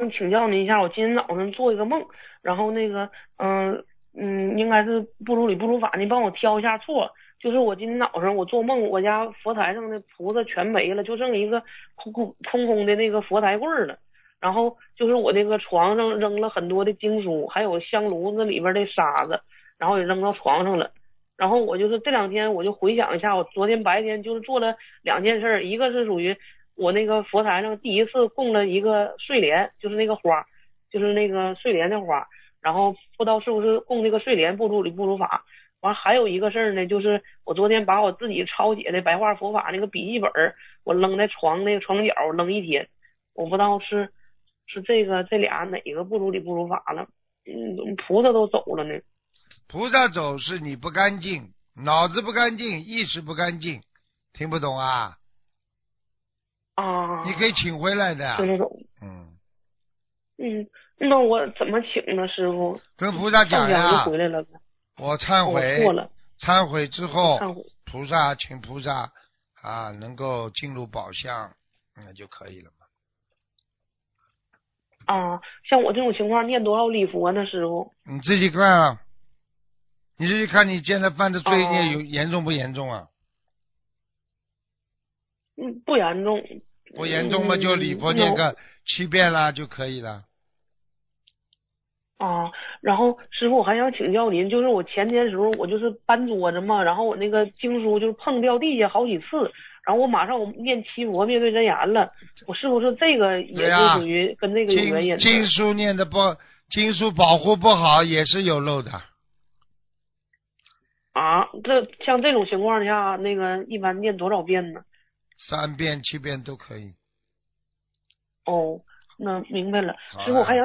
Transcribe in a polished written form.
请教您一下，我今天早上做一个梦，然后那个应该是不如理不如法，您帮我挑一下错。就是我今天早上我做梦，我家佛台上的菩萨全没了，就剩一个空的那个佛台柜了。然后就是我那个床上扔了很多的经书，还有香炉子里边的沙子，然后也扔到床上了。然后我就是这两天我就回想一下，我昨天白天就是做了两件事，一个是属于我那个佛台上第一次供了一个睡莲，就是那个花，就是那个睡莲的花，然后不知道是不是供这个睡莲不如理不如法。完还有一个事儿呢，就是我昨天把我自己抄写的白话佛法那个笔记本我扔在床那个床角扔一天，我不知道是这俩哪个不如理不如法了。菩萨都走了呢。 菩萨走是你不干净，脑子不干净，意识不干净，听不懂啊？ 啊， 你可以请回来的。 听得懂。 嗯， 那我怎么请呢，师傅？ 跟菩萨讲上香就呀， 回来了呗。 我忏我错悔， 了。 忏悔之后， 忏悔。 请菩萨啊，能够进入宝相，那就可以了嘛。 啊，像我这种情况念多少礼佛呢，师傅？ 你自己看啊，你自己看你现在犯的罪孽啊， 严重不严重啊？ 不严重。 不严重嘛，就礼佛念个7遍啦就可以了。 啊，然后师傅我还想请教您，就是我前天时候我就是搬桌子嘛，然后我那个经书就是碰掉地下好几次，然后我马上我念七佛灭罪真言了，我是不是这个也是属于跟这个有原因的？ 经书念的不，经书保护不好也是有漏的。 啊，像这种情况下，那个一般念多少遍呢 3遍7遍都可以。 哦，那明白了。 好了。 师傅我还想